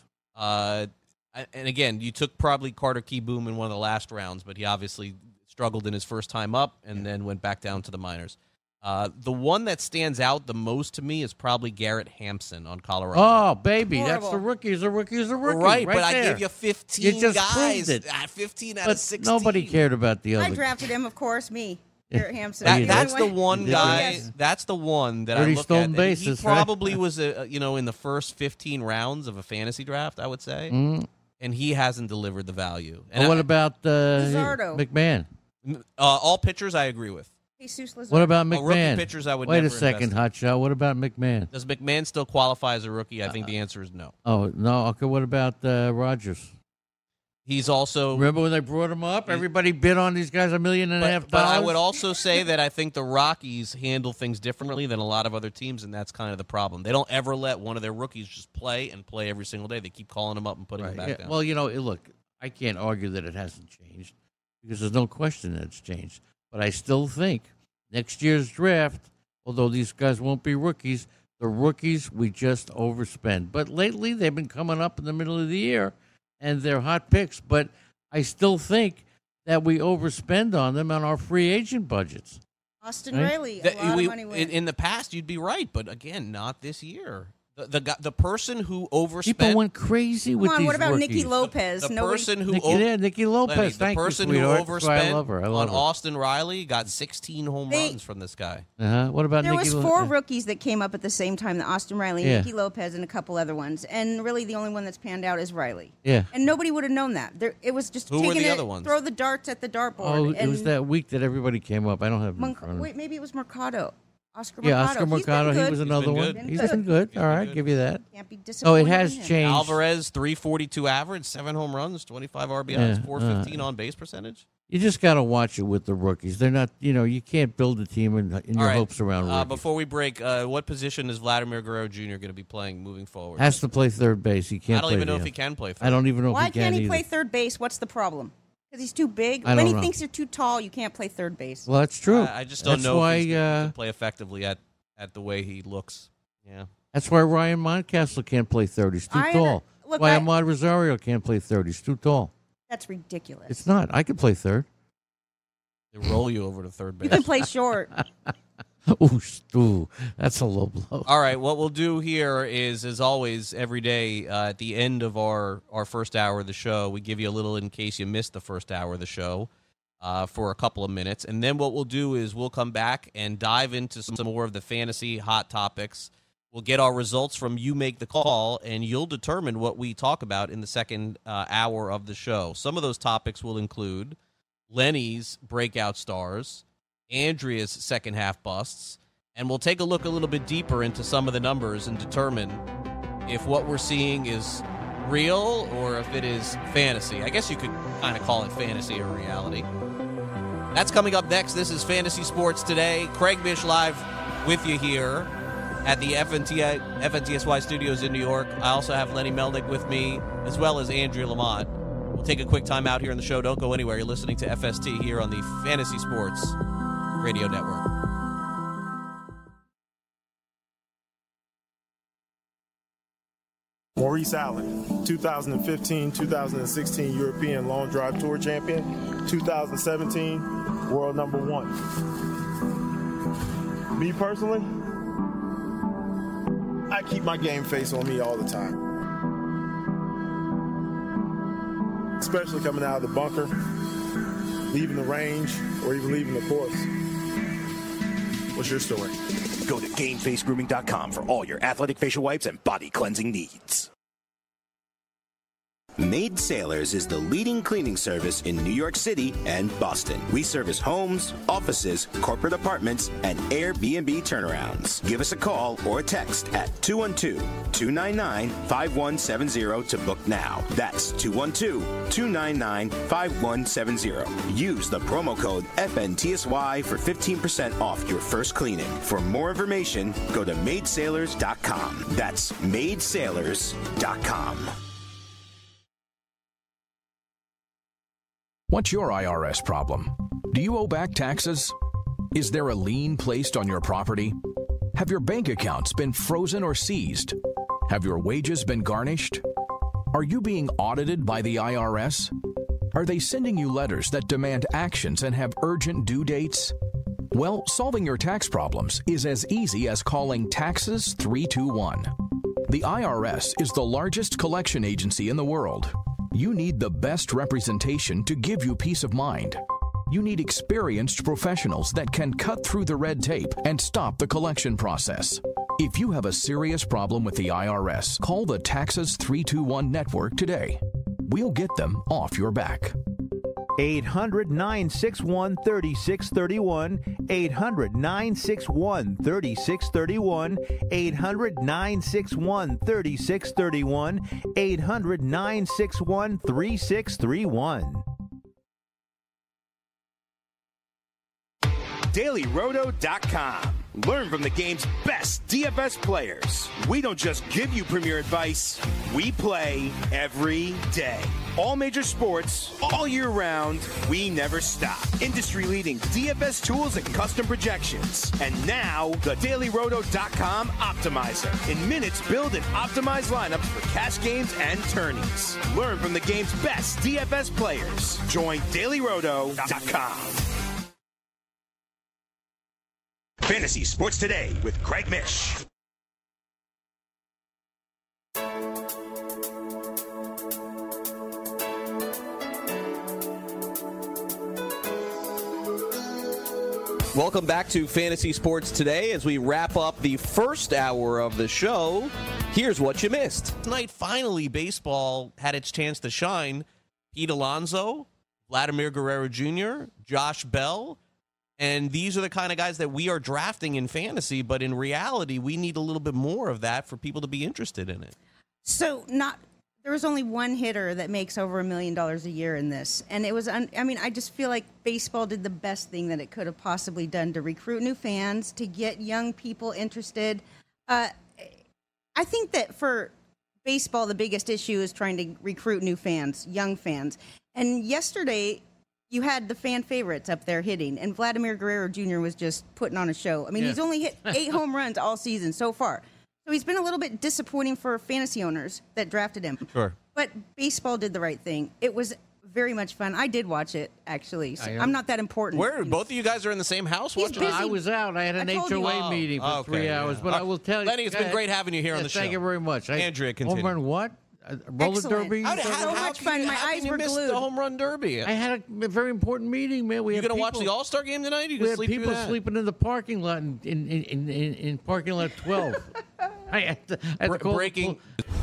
And again, you took probably Carter Kieboom in one of the last rounds, but he obviously struggled in his first time up and then went back down to the minors. The one that stands out the most to me is probably Garrett Hampson on Colorado. Oh, baby, that's the rookie. He's a rookie. Right, but there. I gave you 15 you just guys. It. 15 out but of 16. Nobody cared about the other. I drafted him, of course, me. Garrett Hampson. That's the one guy. Yes. That's the one that I look at. Bases, he probably was in the first 15 rounds of a fantasy draft, I would say. And he hasn't delivered the value. And what about McMahon? All pitchers I agree with. What about McMahon? Rookie pitchers I would Wait never a second, Hotshot. What about McMahon? Does McMahon still qualify as a rookie? I think the answer is no. Oh, no. Okay, what about Rogers? He's also... Remember when they brought him up? Everybody bid on these guys $1.5 million. But I would also say that I think the Rockies handle things differently than a lot of other teams, and that's kind of the problem. They don't ever let one of their rookies just play every single day. They keep calling him up and putting him back down. Well, look, I can't argue that it hasn't changed because there's no question that it's changed. But I still think next year's draft, although these guys won't be rookies, The rookies, we just overspend. But lately, they've been coming up in the middle of the year, and they're hot picks. But I still think that we overspend on them on our free agent budgets. Austin Riley, a lot of money went. In the past, you'd be right, but again, not this year. The person who overspent. People went crazy with these what about rookies. Nicky Lopez? The person who Nicky Lopez. Lenny, Thank the person you, who sweetheart. overspent I love her. on Austin Riley got 16 home runs from this guy. What about there Nicky was four rookies that came up at the same time: the Austin Riley, Nicky Lopez, and a couple other ones. And really, the only one that's panned out is Riley. Yeah. And nobody would have known that. It was just Who were taking the it, other ones? throw the darts at the dartboard. Oh, it and was that week that everybody came up. I don't have it in front of me. Wait, maybe it was Mercado. Oscar Mercado. Yeah, Oscar Mercado. He was another one. He's been good. All right, give you that. Can't be Oh, disappointed it has in him. changed. Alvarez, 342 average, 7 home runs, 25 RBIs, 415 on base percentage. You just got to watch it with the rookies. They're not, you can't build a team in your hopes around rookies. Before we break, what position is Vladimir Guerrero Jr. going to be playing moving forward? Has to play third base. He can't. I don't even know if he can play third. I don't even know Why if he can can't he either. play third base? What's the problem? Because he's too big. I When don't he know. thinks you're too tall, you can't play third base. Well, that's true. I just don't That's know why, if he's going to play effectively at the way he looks. Yeah. That's why Ryan Mountcastle can't play third. He's too tall. Look, Why Ahmad Rosario can't play third. He's too tall. That's ridiculous. It's not. I can play third. They roll you over to third base. You can play short. Ooh, that's a low blow. All right, what we'll do here is, as always, every day at the end of our first hour of the show, we give you a little in case you missed the first hour of the show for a couple of minutes. And then what we'll do is we'll come back and dive into some more of the fantasy hot topics. We'll get our results from You Make the Call, and you'll determine what we talk about in the second hour of the show. Some of those topics will include Lenny's breakout stars, Andrea's second half busts, and we'll take a look a little bit deeper into some of the numbers and determine if what we're seeing is real or if it is fantasy. I guess you could kind of call it fantasy or reality. That's coming up next. This is Fantasy Sports Today. Craig Mish live with you here at the FNTSY studios in New York. I also have Lenny Melnick with me, as well as Andrea Lamont. We'll take a quick time out here in the show. Don't go anywhere. You're listening to FST here on the Fantasy Sports Radio Network. Maurice Allen, 2015-2016 European Long Drive Tour champion, 2017 world number 1. Me personally, I keep my game face on me all the time. Especially coming out of the bunker, leaving the range, or even leaving the course. What's your story? Go to GameFaceGrooming.com for all your athletic facial wipes and body cleansing needs. Maid Sailors is the leading cleaning service in New York City and Boston. We service homes, offices, corporate apartments, and Airbnb turnarounds. Give us a call or a text at 212-299-5170 to book now. That's 212-299-5170. Use the promo code FNTSY for 15% off your first cleaning. For more information, go to maidsailors.com. That's maidsailors.com. What's your IRS problem? Do you owe back taxes? Is there a lien placed on your property? Have your bank accounts been frozen or seized? Have your wages been garnished? Are you being audited by the IRS? Are they sending you letters that demand actions and have urgent due dates? Well, solving your tax problems is as easy as calling Taxes 321. The IRS is the largest collection agency in the world. You need the best representation to give you peace of mind. You need experienced professionals that can cut through the red tape and stop the collection process. If you have a serious problem with the IRS, call the Taxes 321 network today. We'll get them off your back. 800-961-3631, 800-961-3631, 800-961-3631, 800-961-3631. DailyRoto.com. Learn from the game's best DFS players. We don't just give you premier advice, we play every day. all major sports, all year round, we never stop. Industry-leading DFS tools and custom projections. And now, the DailyRoto.com Optimizer. In minutes, build and optimize lineups for cash games and tourneys. Learn from the game's best DFS players. Join DailyRoto.com. Fantasy Sports Today with Craig Mish. Welcome back to Fantasy Sports Today. As we wrap up the first hour of the show, here's what you missed. Tonight, finally, baseball had its chance to shine. Pete Alonso, Vladimir Guerrero Jr., Josh Bell, and these are the kind of guys that we are drafting in fantasy, but in reality, we need a little bit more of that for people to be interested in it. So there was only one hitter that makes over $1 million a year in this. And it was, I just feel like baseball did the best thing that it could have possibly done to recruit new fans, to get young people interested. I think that for baseball, the biggest issue is trying to recruit new fans, young fans. And yesterday, you had the fan favorites up there hitting, and Vladimir Guerrero Jr. was just putting on a show. I mean, He's only hit 8 home runs all season so far. So he's been a little bit disappointing for fantasy owners that drafted him. Sure. But baseball did the right thing. It was very much fun. I did watch it, actually. So I'm not that important. Where? Both of you guys are in the same house watching it? I was out. I had an HOA meeting for 3 hours. But I will tell you. Lenny, it's been great having you here on the show. Thank you very much. Andrea, continue. Home run what? Roller derby? So much fun. My eyes were glued. The home run derby. I had a very important meeting, man. You going to watch the All-Star game tonight? We had people sleeping in the parking lot in parking lot 12. I had to call breaking.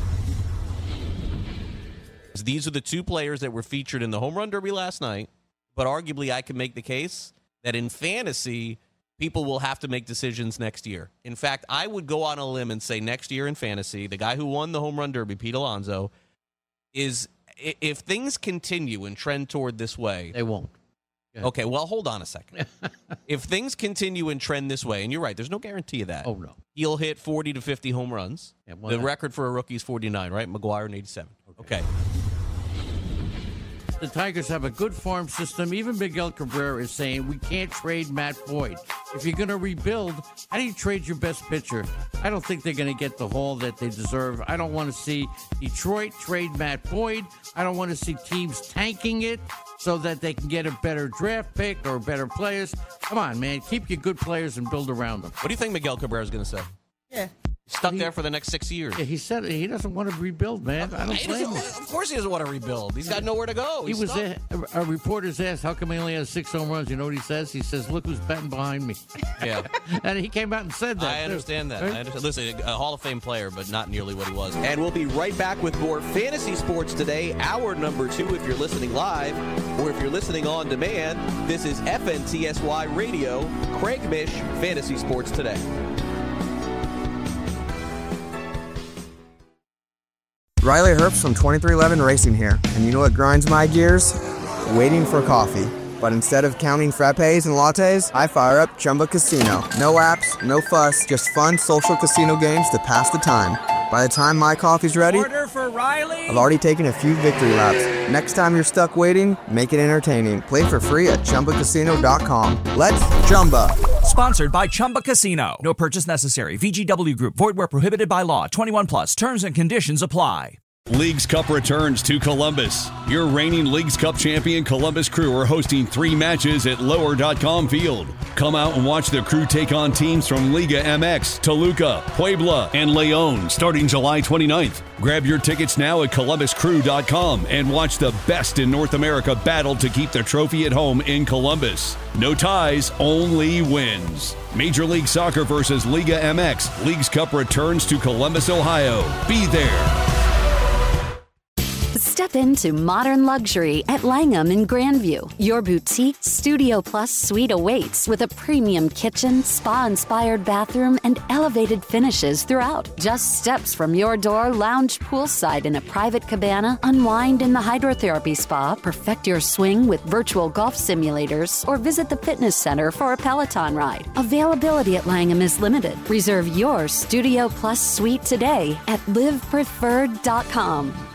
These are the two players that were featured in the home run derby last night, but arguably I can make the case that in fantasy, people will have to make decisions next year. In fact, I would go on a limb and say next year in fantasy, the guy who won the home run derby, Pete Alonso, is, if things continue and trend toward this way. They won't. Okay, well, hold on a second. If things continue and trend this way, and you're right, there's no guarantee of that. Oh, no. He'll hit 40 to 50 home runs. Yeah, the record for a rookie is 49, right? McGuire in 87. Okay. The Tigers have a good farm system. Even Miguel Cabrera is saying we can't trade Matt Boyd. If you're going to rebuild, how do you trade your best pitcher? I don't think they're going to get the haul that they deserve. I don't want to see Detroit trade Matt Boyd. I don't want to see teams tanking it so that they can get a better draft pick or better players. Come on, man. Keep your good players and build around them. What do you think Miguel Cabrera is going to say? Yeah. Stuck there for the next 6 years. Yeah, he said he doesn't want to rebuild, man. I don't blame him. Of course he doesn't want to rebuild. He's got nowhere to go. He was a reporter's asked, how come he only has 6 home runs? You know what he says? He says, look who's batting behind me. Yeah. And he came out and said that. I understand that. Right? I understand. Listen, a Hall of Fame player, but not nearly what he was. And we'll be right back with more Fantasy Sports Today, hour number 2 if you're listening live, or if you're listening on demand. This is FNTSY Radio, Craig Mish, Fantasy Sports Today. Riley Herbst from 2311 Racing here, and you know what grinds my gears? Waiting for coffee. But instead of counting frappes and lattes, I fire up Chumba Casino. No apps, no fuss, just fun social casino games to pass the time. By the time my coffee's ready, order for Riley. I've already taken a few victory laps. Next time you're stuck waiting, make it entertaining. Play for free at ChumbaCasino.com. Let's Chumba. Sponsored by Chumba Casino. No purchase necessary. VGW Group. Void where prohibited by law. 21 plus. Terms and conditions apply. Leagues Cup returns to Columbus. Your reigning Leagues Cup champion Columbus Crew are hosting 3 matches at Lower.com Field. Come out and watch the Crew take on teams from Liga MX, Toluca, Puebla, and León starting July 29th. Grab your tickets now at ColumbusCrew.com and watch the best in North America battle to keep the trophy at home in Columbus. No ties, only wins. Major League Soccer versus Liga MX. Leagues Cup returns to Columbus, Ohio. Be there. Step into modern luxury at Langham in Grandview. Your boutique Studio Plus suite awaits with a premium kitchen, spa-inspired bathroom, and elevated finishes throughout. Just steps from your door, lounge poolside in a private cabana, unwind in the hydrotherapy spa, perfect your swing with virtual golf simulators, or visit the fitness center for a Peloton ride. Availability at Langham is limited. Reserve your Studio Plus suite today at livepreferred.com.